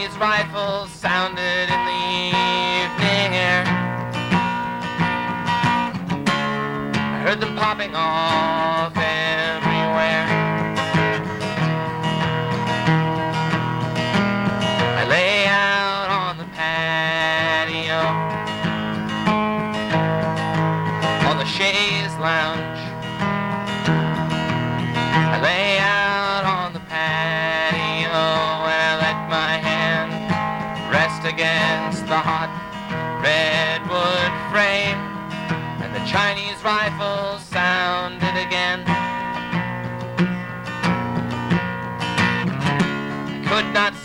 Chinese rifles sounded in the evening air. I heard them popping off everywhere. I lay out on the patio, on the chaise lounge. I lay out on the patio and I let my hand rest against the hot redwood frame, and the Chinese rifles sounded again. I could not